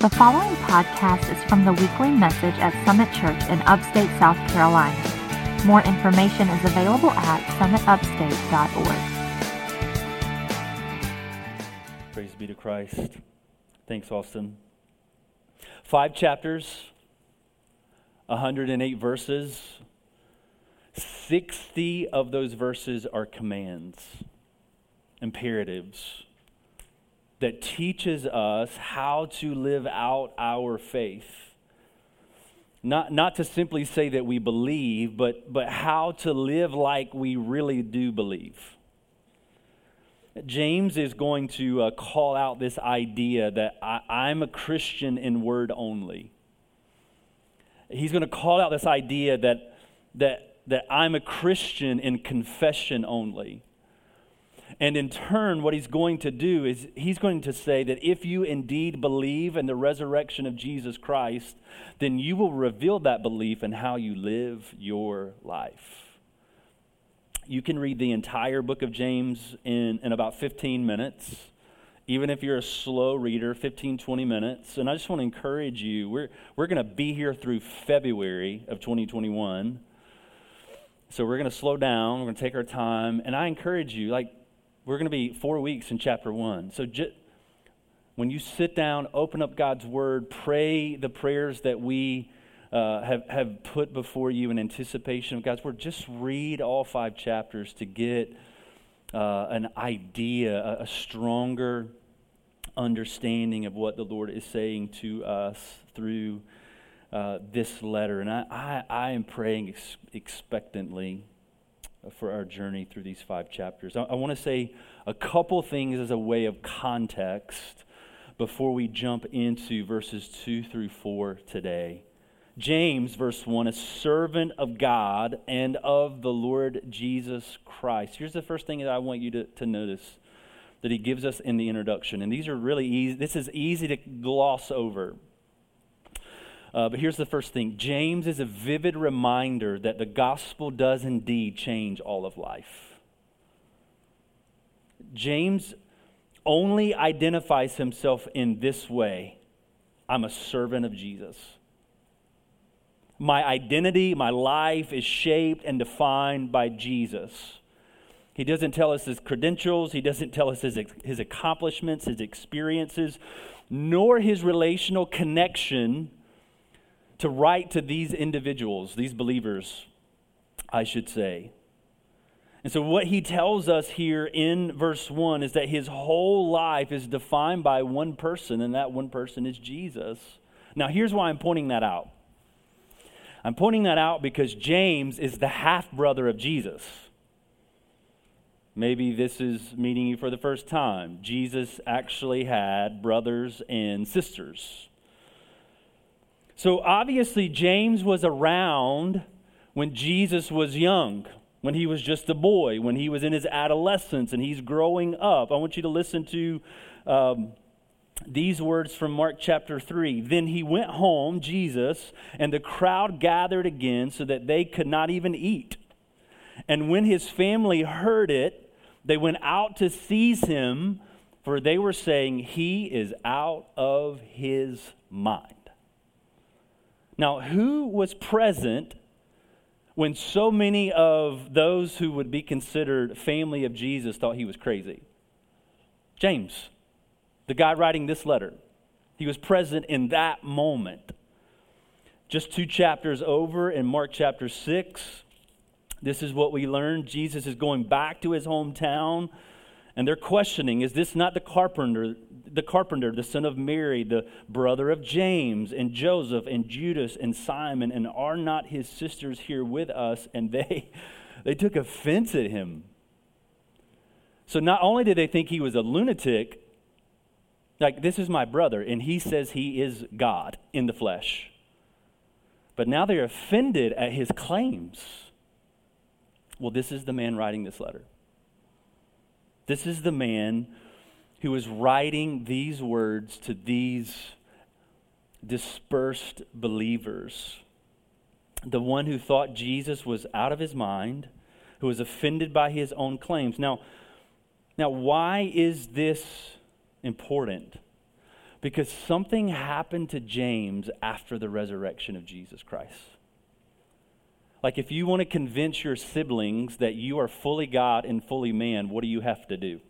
The following podcast is from the weekly message at Summit Church in upstate South Carolina. More information is available at summitupstate.org. Praise be to Christ. Thanks, Austin. 5 chapters, 108 verses. 60 of those verses are commands, imperatives, that teaches us how to live out our faith. Not to simply say that we believe, but how to live like we really do believe. James is going to call out this idea that I'm a Christian in word only. He's going to call out this idea that I'm a Christian in confession only. And in turn, what he's going to do is he's going to say that if you indeed believe in the resurrection of Jesus Christ, then you will reveal that belief in how you live your life. You can read the entire book of James in about 15 minutes. Even if you're a slow reader, 15, 20 minutes. And I just want to encourage you, we're going to be here through February of 2021. So we're going to slow down, we're going to take our time. And I encourage you, we're going to be 4 weeks in chapter 1. So when you sit down, open up God's Word, pray the prayers that we have put before you in anticipation of God's Word. Just read all 5 chapters to get an idea, a stronger understanding of what the Lord is saying to us through this letter. And I am praying expectantly for our journey through these 5 chapters. I want to say a couple things as a way of context before we jump into verses 2 through 4 today. James, verse 1, a servant of God and of the Lord Jesus Christ. Here's the first thing that I want you to notice that he gives us in the introduction. And these are really easy. This is easy to gloss over. But here's the first thing. James is a vivid reminder that the gospel does indeed change all of life. James only identifies himself in this way. I'm a servant of Jesus. My identity, my life is shaped and defined by Jesus. He doesn't tell us his credentials. He doesn't tell us his accomplishments, his experiences, nor his relational connection to write to these individuals, these believers, I should say. And so what he tells us here in verse 1 is that his whole life is defined by one person, and that one person is Jesus. Now, here's why I'm pointing that out. I'm pointing that out because James is the half-brother of Jesus. Maybe this is meeting you for the first time. Jesus actually had brothers and sisters. So obviously James was around when Jesus was young, when he was just a boy, when he was in his adolescence and he's growing up. I want you to listen to these words from Mark chapter 3. Then he went home, Jesus, and the crowd gathered again so that they could not even eat. And when his family heard it, they went out to seize him, for they were saying, he is out of his mind. Now, who was present when so many of those who would be considered family of Jesus thought he was crazy? James, the guy writing this letter. He was present in that moment. Just 2 chapters over in Mark chapter 6, this is what we learned. Jesus is going back to his hometown, and they're questioning, is this not the carpenter, the son of Mary, the brother of James and Joseph and Judas and Simon, and are not his sisters here with us? And they took offense at him. So not only did they think he was a lunatic, this is my brother, and he says he is God in the flesh. But now they're offended at his claims. Well, this is the man writing this letter. This is the man who is writing these words to these dispersed believers. The one who thought Jesus was out of his mind, who was offended by his own claims. Now, why is this important? Because something happened to James after the resurrection of Jesus Christ. Like if you want to convince your siblings that you are fully God and fully man, what do you have to do?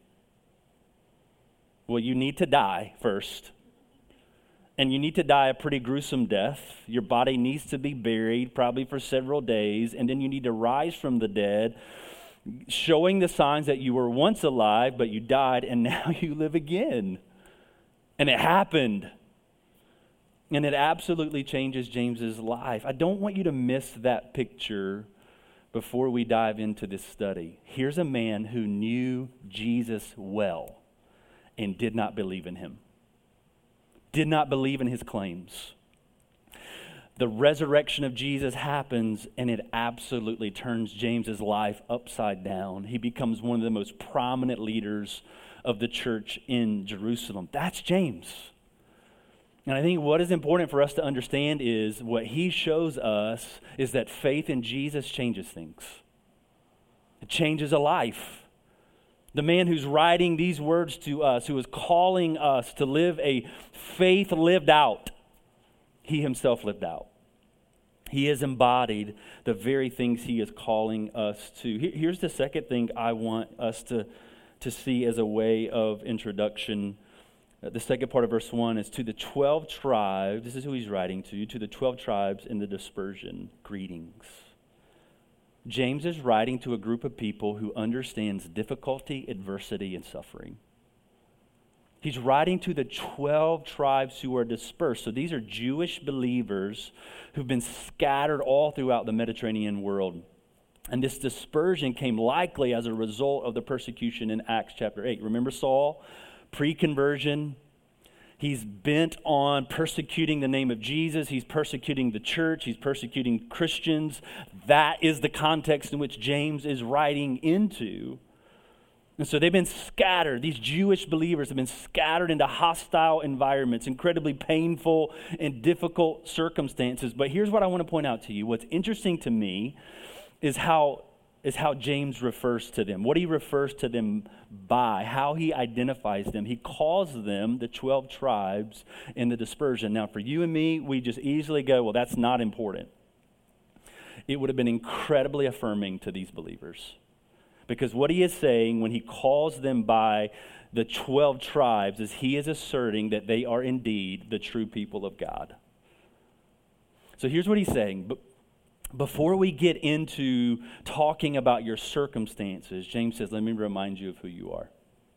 Well, you need to die first. And you need to die a pretty gruesome death. Your body needs to be buried, probably for several days. And then you need to rise from the dead, showing the signs that you were once alive, but you died, and now you live again. And it happened. And it absolutely changes James's life. I don't want you to miss that picture before we dive into this study. Here's a man who knew Jesus well and did not believe in him. Did not believe in his claims. The resurrection of Jesus happens, and it absolutely turns James's life upside down. He becomes one of the most prominent leaders of the church in Jerusalem. That's James. And I think what is important for us to understand is what he shows us is that faith in Jesus changes things. It changes a life. The man who's writing these words to us, who is calling us to live a faith lived out, he himself lived out. He has embodied the very things he is calling us to. Here's the second thing I want us to see as a way of introduction. The second part of verse 1 is to the 12 tribes. This is who he's writing to the 12 tribes in the dispersion. Greetings. James is writing to a group of people who understands difficulty, adversity, and suffering. He's writing to the 12 tribes who are dispersed. So these are Jewish believers who've been scattered all throughout the Mediterranean world. And this dispersion came likely as a result of the persecution in Acts chapter 8. Remember Saul, pre-conversion? He's bent on persecuting the name of Jesus. He's persecuting the church. He's persecuting Christians. That is the context in which James is writing into. And so they've been scattered. These Jewish believers have been scattered into hostile environments, incredibly painful and difficult circumstances. But here's what I want to point out to you. What's interesting to me is how James refers to them, what he refers to them by, how he identifies them. He calls them the 12 tribes in the dispersion. Now, for you and me, we just easily go, well, that's not important. It would have been incredibly affirming to these believers. Because what he is saying when he calls them by the 12 tribes is he is asserting that they are indeed the true people of God. So here's what he's saying. Before we get into talking about your circumstances, James says, let me remind you of who you are.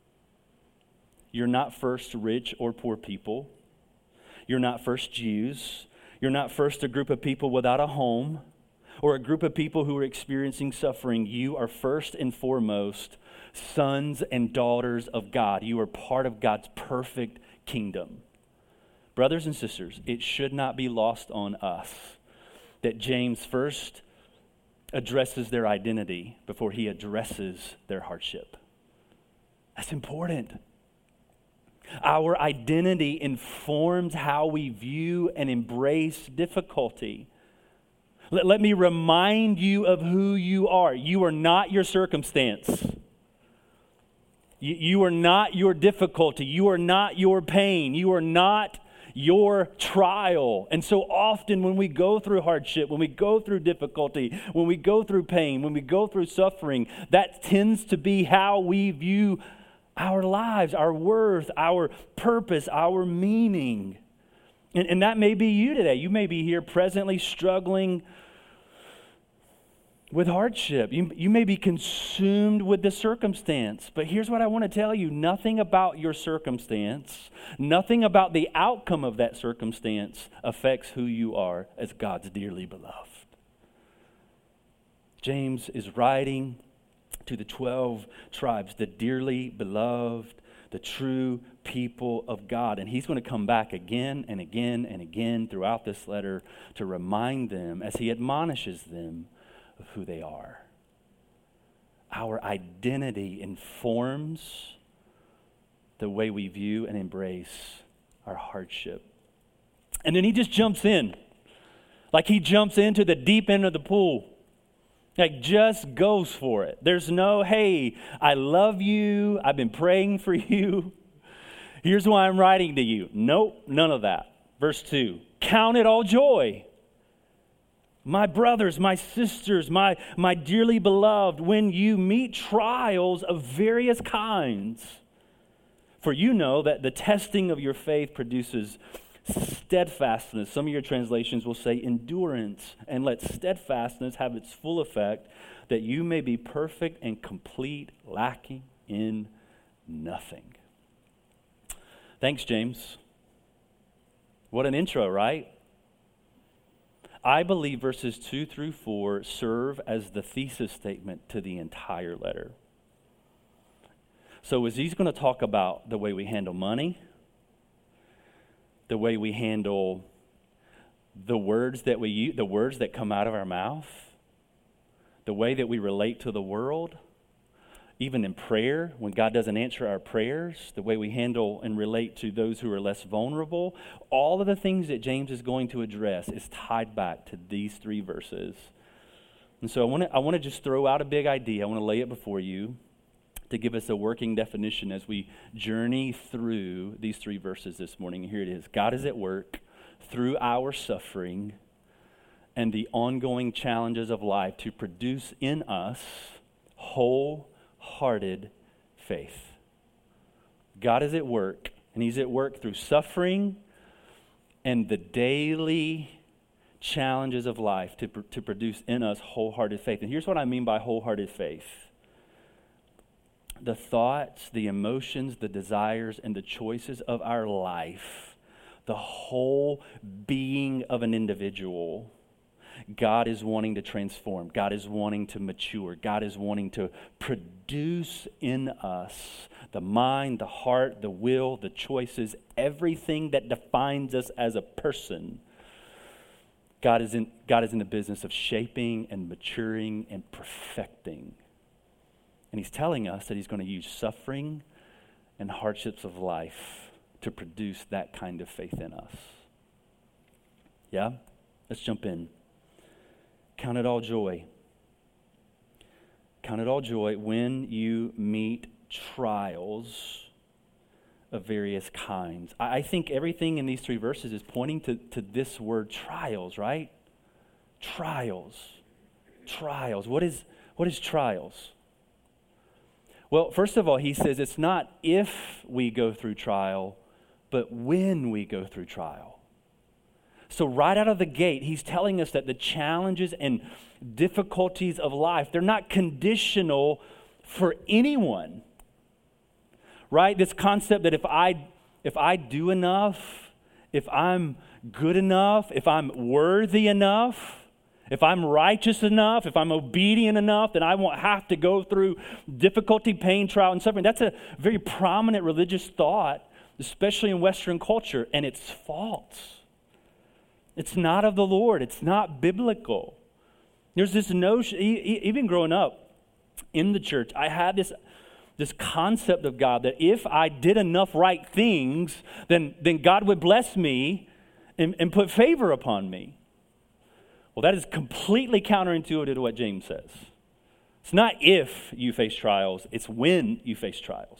You're not first rich or poor people. You're not first Jews. You're not first a group of people without a home or a group of people who are experiencing suffering. You are first and foremost sons and daughters of God. You are part of God's perfect kingdom. Brothers and sisters, it should not be lost on us that James first addresses their identity before he addresses their hardship. That's important. Our identity informs how we view and embrace difficulty. Let me remind you of who you are. You are not your circumstance. You are not your difficulty. You are not your pain. You are not your trial. And so often when we go through hardship, when we go through difficulty, when we go through pain, when we go through suffering, that tends to be how we view our lives, our worth, our purpose, our meaning. And that may be you today. You may be here presently struggling with hardship. You may be consumed with the circumstance. But here's what I want to tell you. Nothing about your circumstance, nothing about the outcome of that circumstance affects who you are as God's dearly beloved. James is writing to the 12 tribes, the dearly beloved, the true people of God. And he's going to come back again and again and again throughout this letter to remind them as he admonishes them of who they are. Our identity informs the way we view and embrace our hardship. And then he just jumps in. Like he jumps into the deep end of the pool. Like just goes for it. There's no, hey, I love you. I've been praying for you. Here's why I'm writing to you. Nope, none of that. Verse 2, count it all joy, my brothers, my sisters, my dearly beloved, when you meet trials of various kinds. For you know that the testing of your faith produces steadfastness. Some of your translations will say endurance. And let steadfastness have its full effect, that you may be perfect and complete, lacking in nothing. Thanks, James. What an intro, right? I believe verses 2 through 4 serve as the thesis statement to the entire letter. So as he's going to talk about the way we handle money, the way we handle the words that we use, the words that come out of our mouth, the way that we relate to the world, even in prayer, when God doesn't answer our prayers, the way we handle and relate to those who are less vulnerable, all of the things that James is going to address is tied back to these 3 verses. And so I want to just throw out a big idea. I want to lay it before you to give us a working definition as we journey through these 3 verses this morning. Here it is. God is at work through our suffering and the ongoing challenges of life to produce in us wholehearted faith. God is at work, and he's at work through suffering and the daily challenges of life to produce in us wholehearted faith. And here's what I mean by wholehearted faith. The thoughts, the emotions, the desires, and the choices of our life, the whole being of an individual, God is wanting to transform. God is wanting to mature. God is wanting to produce in us the mind, the heart, the will, the choices, everything that defines us as a person. God is in the business of shaping and maturing and perfecting. And he's telling us that he's going to use suffering and hardships of life to produce that kind of faith in us. Yeah? Let's jump in. Count it all joy. Count it all joy when you meet trials of various kinds. I think everything in these 3 verses is pointing to this word trials, right? Trials. Trials. What is trials? Well, first of all, he says it's not if we go through trial, but when we go through trial. So right out of the gate, he's telling us that the challenges and difficulties of life, they're not conditional for anyone. Right? This concept that if I do enough, if I'm good enough, if I'm worthy enough, if I'm righteous enough, if I'm obedient enough, then I won't have to go through difficulty, pain, trial, and suffering. That's a very prominent religious thought, especially in Western culture, and it's false. It's not of the Lord. It's not biblical. There's this notion, even growing up in the church, I had this concept of God that if I did enough right things, then God would bless me and put favor upon me. Well, that is completely counterintuitive to what James says. It's not if you face trials, it's when you face trials.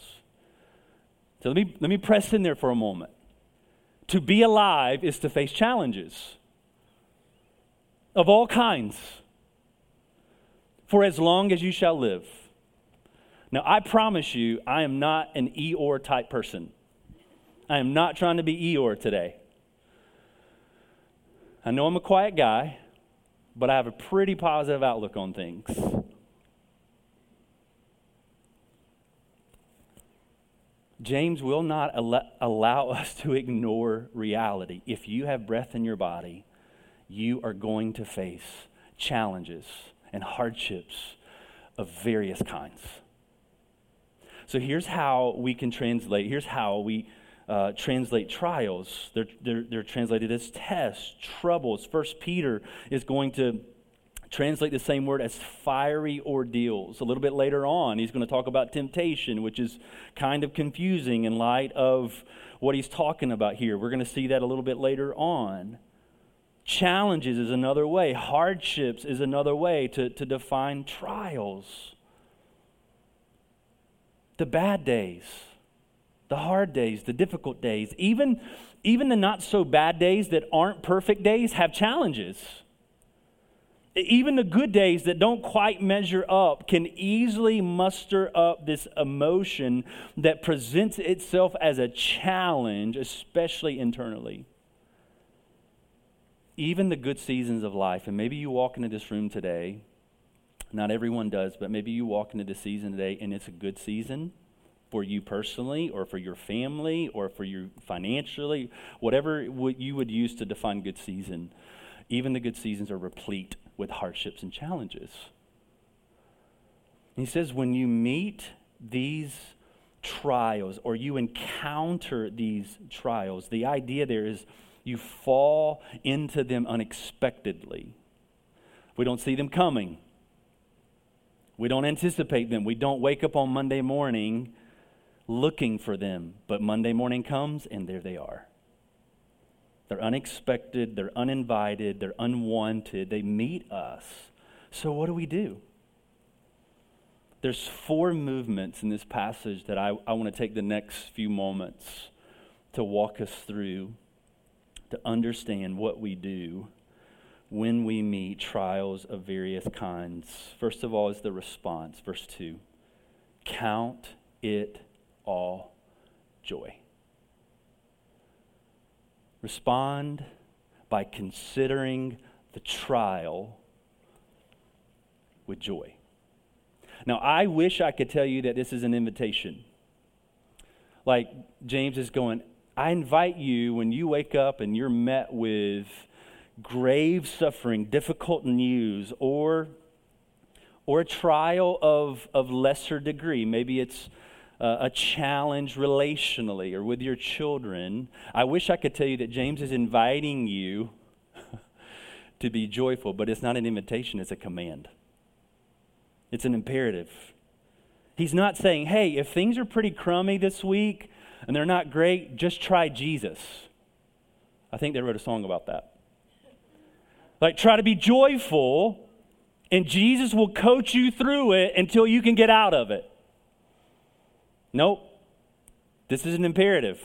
So let me press in there for a moment. To be alive is to face challenges of all kinds for as long as you shall live. Now, I promise you, I am not an Eeyore type person. I am not trying to be Eeyore today. I know I'm a quiet guy, but I have a pretty positive outlook on things. James will not allow us to ignore reality. If you have breath in your body, you are going to face challenges and hardships of various kinds. So here's how we can translate. Here's how we translate trials. They're translated as tests, troubles. 1 Peter is going to translate the same word as fiery ordeals. A little bit later on, he's going to talk about temptation, which is kind of confusing in light of what he's talking about here. We're going to see that a little bit later on. Challenges is another way. Hardships is another way to define trials. The bad days, the the hard days, the difficult days, even the not so bad days that aren't perfect days have challenges. Even the good days that don't quite measure up can easily muster up this emotion that presents itself as a challenge, especially internally. Even the good seasons of life, and maybe you walk into this room today, not everyone does, but maybe you walk into this season today and it's a good season for you personally or for your family or for you financially, whatever you would use to define good season. Even the good seasons are replete with hardships and challenges. And he says when you meet these trials or you encounter these trials, the idea there is you fall into them unexpectedly. We don't see them coming. We don't anticipate them. We don't wake up on Monday morning looking for them. But Monday morning comes and there they are. They're unexpected, they're uninvited, they're unwanted, they meet us. So what do? There's 4 movements in this passage that I want to take the next few moments to walk us through to understand what we do when we meet trials of various kinds. First of all is the response, verse 2. Count it all joy. Respond by considering the trial with joy. Now, I wish I could tell you that this is an invitation. Like James is going, I invite you when you wake up and you're met with grave suffering, difficult news, or a trial of lesser degree. Maybe it's a challenge relationally or with your children. I wish I could tell you that James is inviting you to be joyful, but it's not an invitation, it's a command. It's an imperative. He's not saying, hey, if things are pretty crummy this week and they're not great, just try Jesus. I think they wrote a song about that. Like, try to be joyful and Jesus will coach you through it until you can get out of it. Nope. This is an imperative.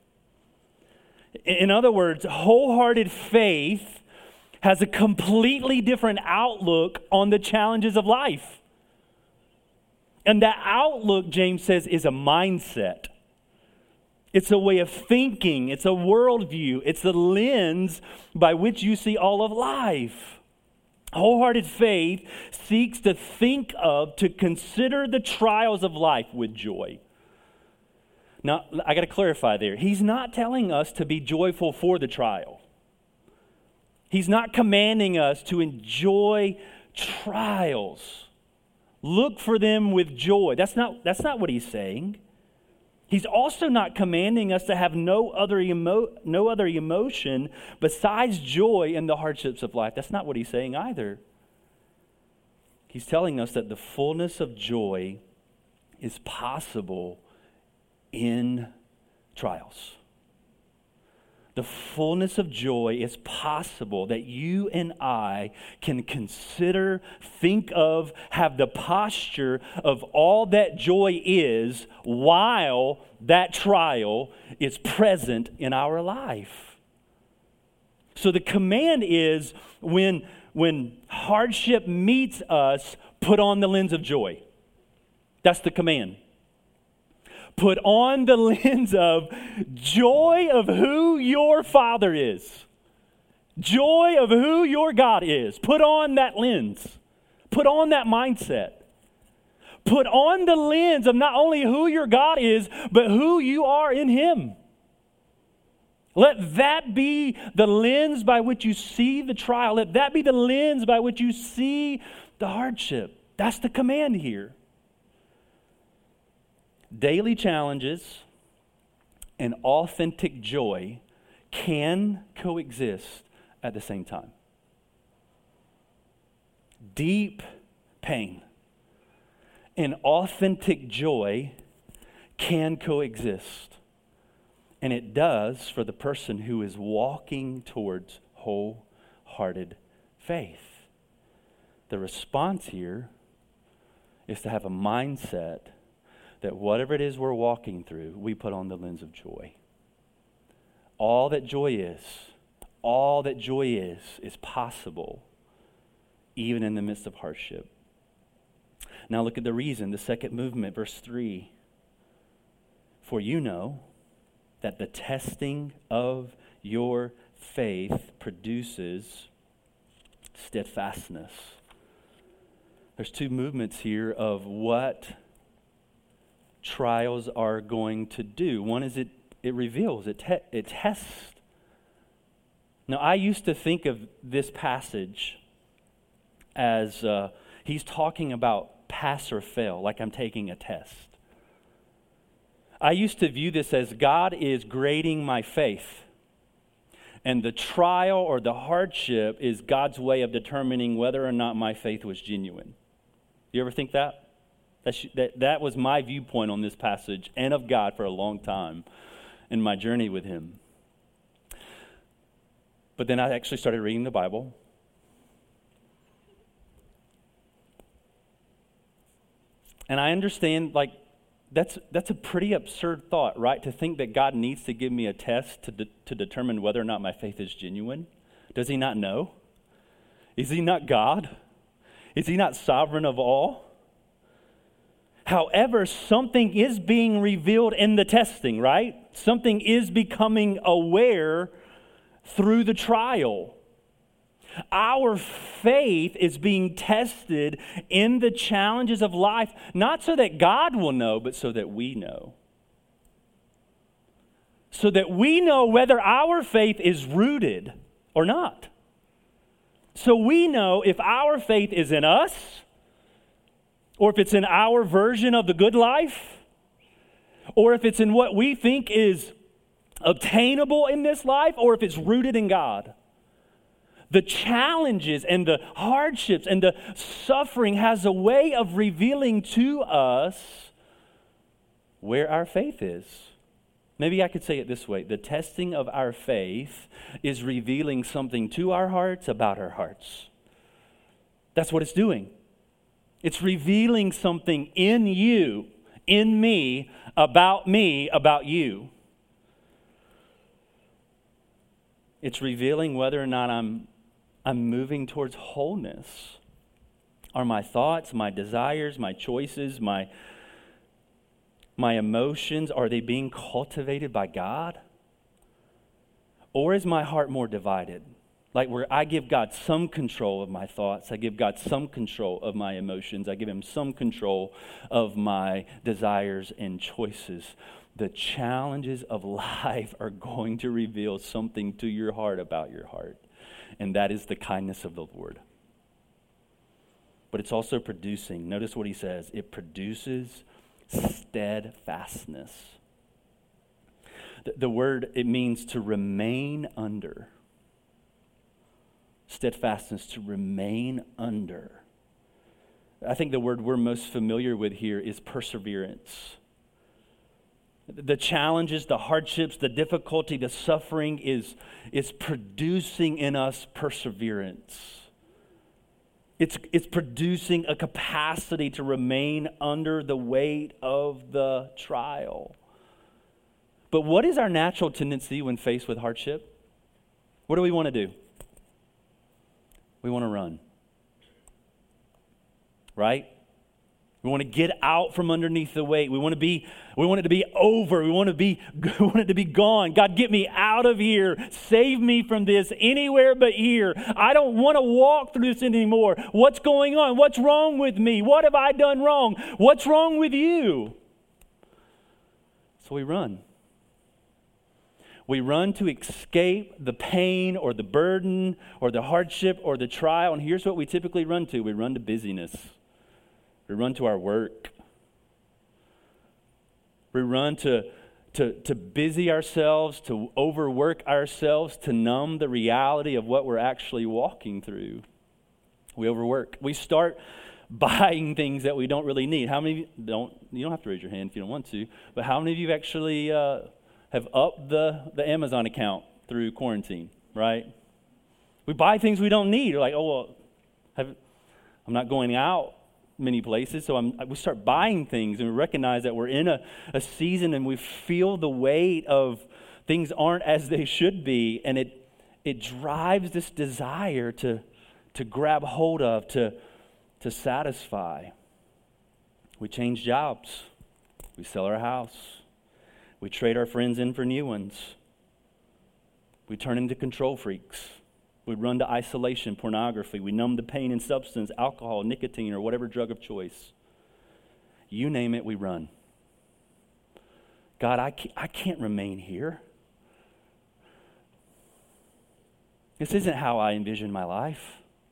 In other words, wholehearted faith has a completely different outlook on the challenges of life. And that outlook, James says, is a mindset. It's a way of thinking. It's a worldview. It's the lens by which you see all of life. Wholehearted faith seeks to think of, to consider the trials of life with joy. Now, I got to clarify there. He's not telling us to be joyful for the trial. He's not commanding us to enjoy trials. Look for them with joy. That's not what he's saying. He's also not commanding us to have no other emotion besides joy in the hardships of life. That's not what he's saying either. He's telling us that the fullness of joy is possible in trials. The fullness of joy is possible that you and I can consider, think of, have the posture of all that joy is while that trial is present in our life. So the command is when hardship meets us, put on the lens of joy. That's the command. Put on the lens of joy of who your Father is. Joy of who your God is. Put on that lens. Put on that mindset. Put on the lens of not only who your God is, but who you are in Him. Let that be the lens by which you see the trial. Let that be the lens by which you see the hardship. That's the command here. Daily challenges and authentic joy can coexist at the same time. Deep pain and authentic joy can coexist. And it does for the person who is walking towards wholehearted faith. The response here is to have a mindset that whatever it is we're walking through, we put on the lens of joy. All that joy is possible even in the midst of hardship. Now look at the reason, the second movement, verse 3. For you know that the testing of your faith produces steadfastness. There's two movements here of what trials are going to do. One is it reveals, it tests. Now, I used to think of this passage as he's talking about pass or fail, like I'm taking a test. I used to view this as God is grading my faith. And the trial or the hardship is God's way of determining whether or not my faith was genuine. You ever think that? That was my viewpoint on this passage and of God for a long time in my journey with Him. But then I actually started reading the Bible. And I understand, like, that's a pretty absurd thought, right? To think that God needs to give me a test to determine whether or not my faith is genuine. Does He not know? Is He not God? Is He not sovereign of all? However, something is being revealed in the testing, right? Something is becoming aware through the trial. Our faith is being tested in the challenges of life, not so that God will know, but so that we know. So that we know whether our faith is rooted or not. So we know if our faith is in us, or if it's in our version of the good life, or if it's in what we think is obtainable in this life, or if it's rooted in God. The challenges and the hardships and the suffering has a way of revealing to us where our faith is. Maybe I could say it this way. The testing of our faith is revealing something to our hearts about our hearts. That's what it's doing. It's revealing something in you, in me, about you. It's revealing whether or not I'm moving towards wholeness. Are my thoughts, my desires, my choices, my emotions, are they being cultivated by God? Or is my heart more divided? Like where I give God some control of my thoughts, I give God some control of my emotions, I give Him some control of my desires and choices. The challenges of life are going to reveal something to your heart about your heart. And that is the kindness of the Lord. But it's also producing, notice what he says, it produces steadfastness. The word, it means to remain under. Steadfastness, to remain under. I think the word we're most familiar with here is perseverance. The challenges, the hardships, the difficulty, the suffering is producing in us perseverance. It's producing a capacity to remain under the weight of the trial. But what is our natural tendency when faced with hardship? What do we want to do? We want to run. Right? We want to get out from underneath the weight. We want it to be over. We want it to be gone. God, get me out of here. Save me from this anywhere but here. I don't want to walk through this anymore. What's going on? What's wrong with me? What have I done wrong? What's wrong with you? So we run. We run to escape the pain or the burden or the hardship or the trial. And here's what we typically run to. We run to busyness. We run to our work. We run to busy ourselves, to overwork ourselves, to numb the reality of what we're actually walking through. We overwork. We start buying things that we don't really need. How many you don't have to raise your hand if you don't want to, but how many of you actually have upped the Amazon account through quarantine, right? We buy things we don't need. We're like, I'm not going out many places, so we start buying things, and we recognize that we're in a season, and we feel the weight of things aren't as they should be, and it drives this desire to grab hold of, to satisfy. We change jobs. We sell our house. We trade our friends in for new ones. We turn into control freaks. We run to isolation, pornography. We numb the pain in substance, alcohol, nicotine, or whatever drug of choice. You name it, we run. God, I can't remain here. This isn't how I envision my life.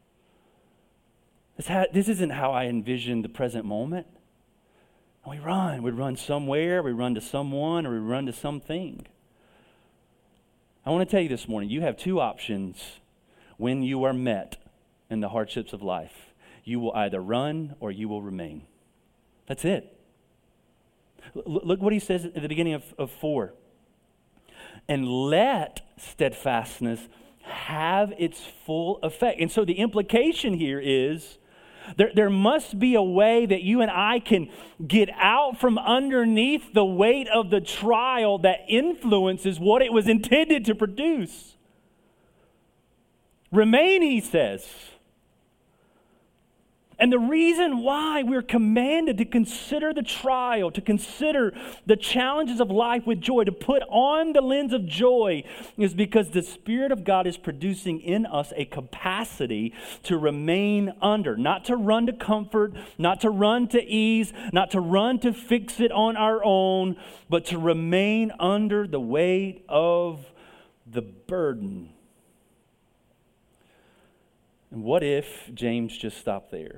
This isn't how I envision the present moment. And we run. We run somewhere, we run to someone, or we run to something. I want to tell you this morning, you have two options when you are met in the hardships of life. You will either run or you will remain. That's it. Look what he says at the beginning of 4. And let steadfastness have its full effect. And so the implication here is there must be a way that you and I can get out from underneath the weight of the trial that influences what it was intended to produce. Remain, he says. And the reason why we're commanded to consider the trial, to consider the challenges of life with joy, to put on the lens of joy, is because the Spirit of God is producing in us a capacity to remain under, not to run to comfort, not to run to ease, not to run to fix it on our own, but to remain under the weight of the burden. And what if James just stopped there?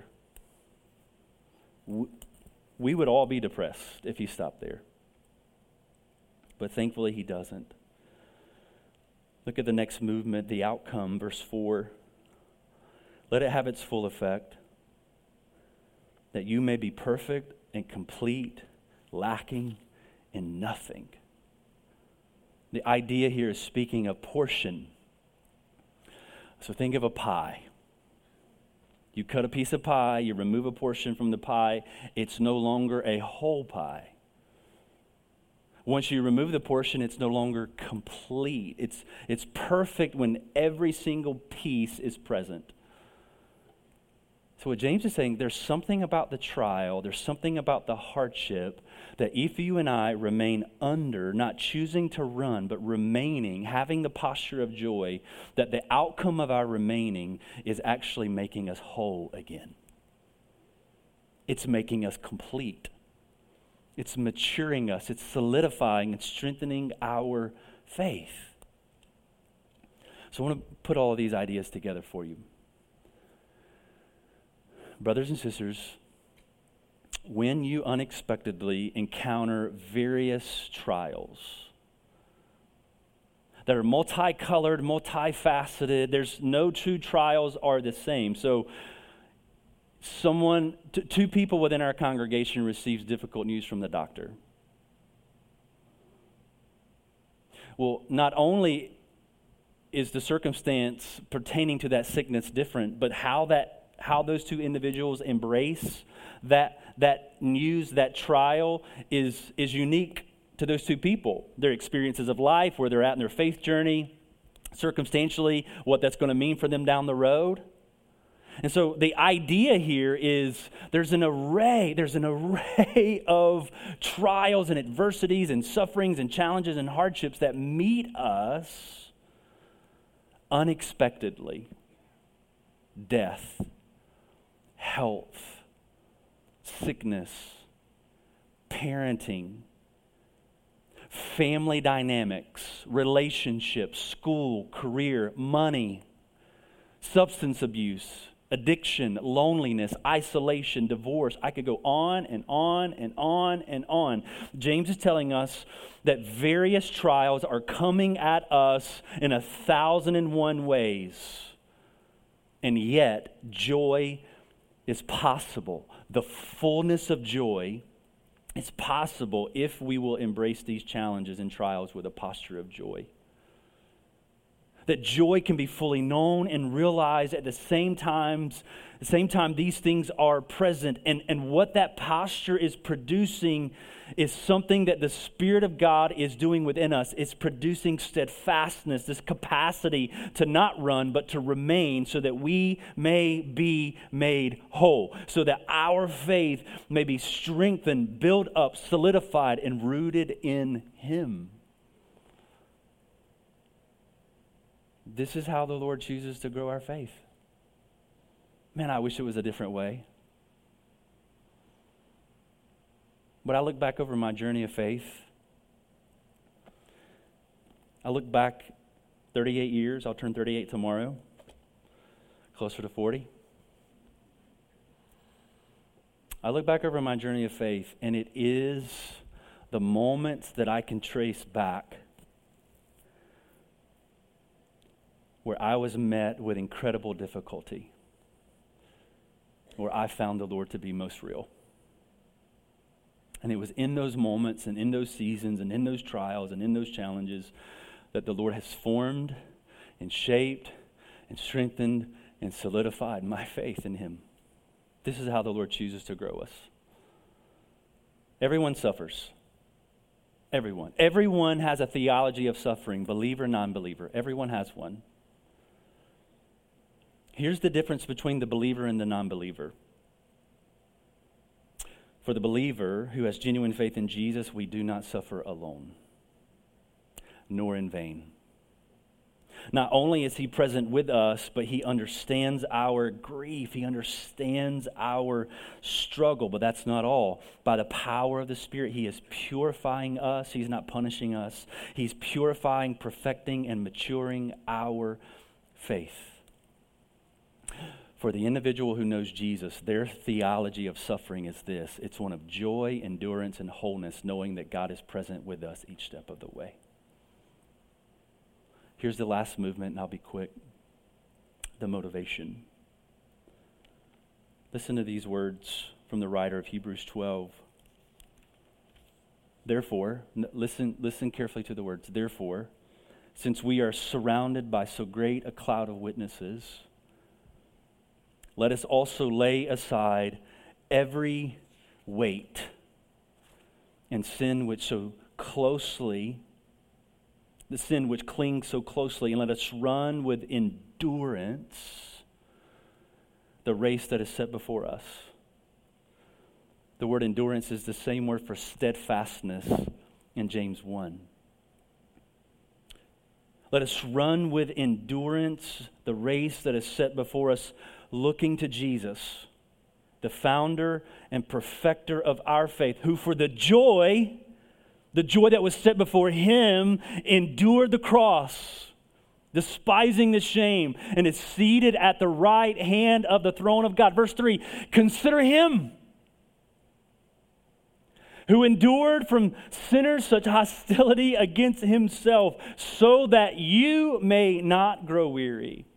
We would all be depressed if he stopped there. But thankfully he doesn't. Look at the next movement, the outcome, verse 4. Let it have its full effect, that you may be perfect and complete, lacking in nothing. The idea here is speaking of portion. So think of a pie. You cut a piece of pie, you remove a portion from the pie, it's no longer a whole pie. Once you remove the portion, it's no longer complete. It's perfect when every single piece is present. So what James is saying, there's something about the trial, there's something about the hardship that if you and I remain under, not choosing to run, but remaining, having the posture of joy, that the outcome of our remaining is actually making us whole again. It's making us complete. It's maturing us. It's solidifying and strengthening our faith. So I want to put all of these ideas together for you. Brothers and sisters, when you unexpectedly encounter various trials that are multicolored, multifaceted, there's no two trials are the same. So two people within our congregation receives difficult news from the doctor. Well, not only is the circumstance pertaining to that sickness different, but how those two individuals embrace that news, that trial is unique to those two people. Their experiences of life, where they're at in their faith journey, circumstantially, what that's going to mean for them down the road. And so the idea here is there's an array of trials and adversities and sufferings and challenges and hardships that meet us unexpectedly. Death, health, sickness, parenting, family dynamics, relationships, school, career, money, substance abuse, addiction, loneliness, isolation, divorce. I could go on and on and on and on. James is telling us that various trials are coming at us in 1,001 ways. And yet, joy is possible. The fullness of joy is possible if we will embrace these challenges and trials with a posture of joy. that joy can be fully known and realized at the same time these things are present. And what that posture is producing is something that the Spirit of God is doing within us. It's producing steadfastness, this capacity to not run, but to remain, so that we may be made whole, so that our faith may be strengthened, built up, solidified, and rooted in Him. This is how the Lord chooses to grow our faith. Man, I wish it was a different way. But I look back over my journey of faith. I look back 38 years. I'll turn 38 tomorrow. Closer to 40. I look back over my journey of faith, and it is the moments that I can trace back where I was met with incredible difficulty, where I found the Lord to be most real. And it was in those moments and in those seasons and in those trials and in those challenges that the Lord has formed and shaped and strengthened and solidified my faith in Him. This is how the Lord chooses to grow us. Everyone suffers. Everyone. Everyone has a theology of suffering, believer, non-believer. Everyone has one. Here's the difference between the believer and the non-believer. For the believer who has genuine faith in Jesus, we do not suffer alone, nor in vain. Not only is He present with us, but He understands our grief. He understands our struggle. But that's not all. By the power of the Spirit, He is purifying us. He's not punishing us. He's purifying, perfecting, and maturing our faith. For the individual who knows Jesus, their theology of suffering is this. It's one of joy, endurance, and wholeness, knowing that God is present with us each step of the way. Here's the last movement, and I'll be quick. The motivation. Listen to these words from the writer of Hebrews 12. Therefore, listen carefully to the words. Therefore, since we are surrounded by so great a cloud of witnesses, let us also lay aside every weight and sin which clings so closely, and let us run with endurance the race that is set before us. The word endurance is the same word for steadfastness in James 1. Let us run with endurance the race that is set before us, looking to Jesus, the founder and perfecter of our faith, who for the joy that was set before Him endured the cross, despising the shame, and is seated at the right hand of the throne of God. Verse 3, consider Him who endured from sinners such hostility against Himself, so that you may not grow weary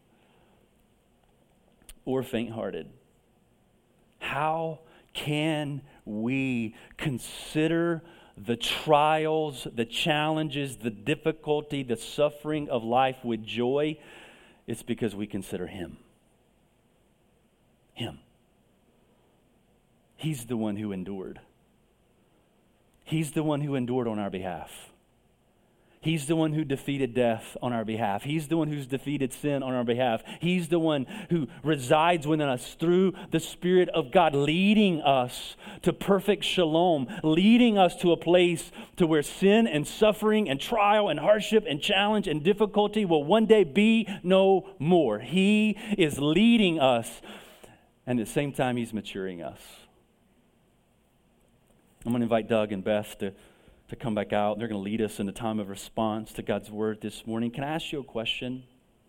or faint-hearted. How can we consider the trials, the challenges, the difficulty, the suffering of life with joy? It's because we consider Him. Him. He's the one who endured. He's the one who endured on our behalf. He's the one who defeated death on our behalf. He's the one who's defeated sin on our behalf. He's the one who resides within us through the Spirit of God, leading us to perfect shalom, leading us to a place to where sin and suffering and trial and hardship and challenge and difficulty will one day be no more. He is leading us, and at the same time, He's maturing us. I'm going to invite Doug and Beth to come back out. They're going to lead us in a time of response to God's Word this morning. Can I ask you a question?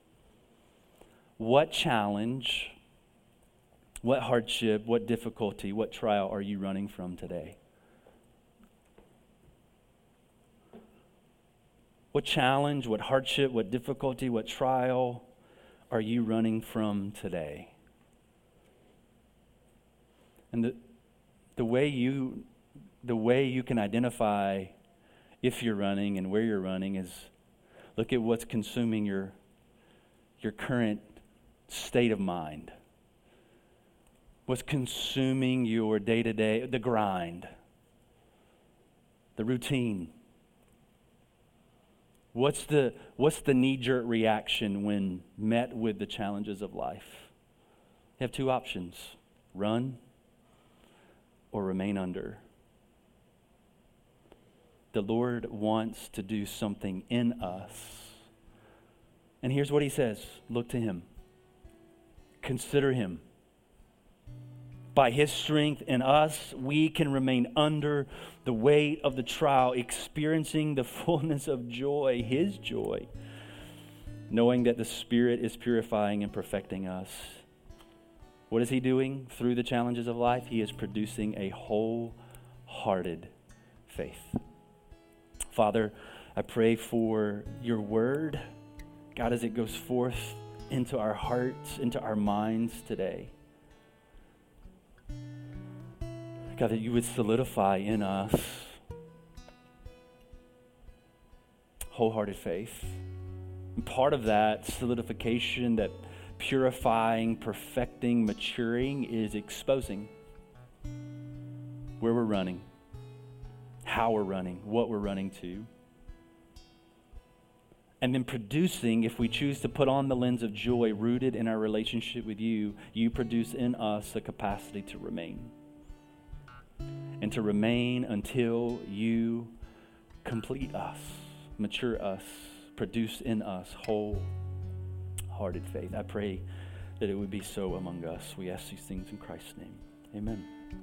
What challenge, what hardship, what difficulty, what trial are you running from today? What challenge, what hardship, what difficulty, what trial are you running from today? And the way you can identify if you're running and where you're running is look at what's consuming your your current state of mind? What's consuming your day-to-day, the grind, the routine? What's the knee-jerk reaction when met with the challenges of life? You have two options: run or remain under. The Lord wants to do something in us. And here's what he says: look to him. Consider him. By his strength in us, we can remain under the weight of the trial, experiencing the fullness of joy, his joy, knowing that the Spirit is purifying and perfecting us. What is he doing through the challenges of life? He is producing a wholehearted faith. Father, I pray for your word, God, as it goes forth into our hearts, into our minds today. God, that you would solidify in us wholehearted faith. And part of that solidification, that purifying, perfecting, maturing, is exposing where we're running, how we're running, what we're running to. And then producing, if we choose to put on the lens of joy rooted in our relationship with you, you produce in us the capacity to remain. And to remain until you complete us, mature us, produce in us wholehearted faith. I pray that it would be so among us. We ask these things in Christ's name. Amen.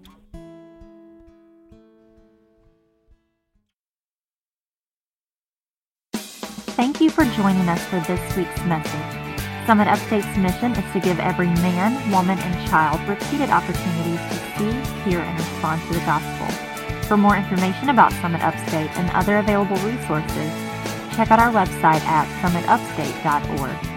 Thank you for joining us for this week's message. Summit Upstate's mission is to give every man, woman, and child repeated opportunities to see, hear, and respond to the gospel. For more information about Summit Upstate and other available resources, check out our website at summitupstate.org.